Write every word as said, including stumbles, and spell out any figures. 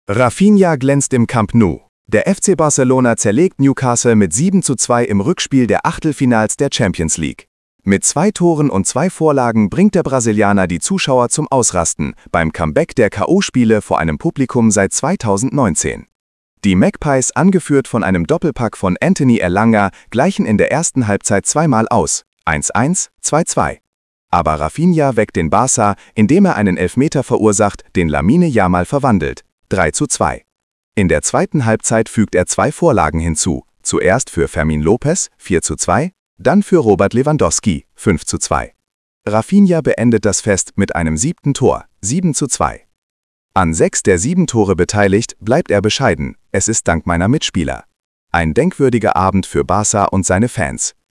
Rafinha glänzt im Camp Nou. Der F C Barcelona zerlegt Newcastle mit sieben zu zwei im Rückspiel der Achtelfinals der Champions League. Mit zwei Toren und zwei Vorlagen bringt der Brasilianer die Zuschauer zum Ausrasten beim Comeback der K O-Spiele vor einem Publikum seit zweitausendneunzehn. Die Magpies, angeführt von einem Doppelpack von Anthony Elanga, gleichen in der ersten Halbzeit zweimal aus, eins zu eins, zwei zu zwei. Aber Rafinha weckt den Barca, indem er einen Elfmeter verursacht, den Lamine Yamal verwandelt, drei zu zwei. In der zweiten Halbzeit fügt er zwei Vorlagen hinzu, zuerst für Fermín López, vier zu zwei, dann für Robert Lewandowski, fünf zu zwei. Rafinha beendet das Fest mit einem siebten Tor, sieben zu zwei. An sechs der sieben Tore beteiligt, bleibt er bescheiden, es ist dank meiner Mitspieler. Ein denkwürdiger Abend für Barca und seine Fans.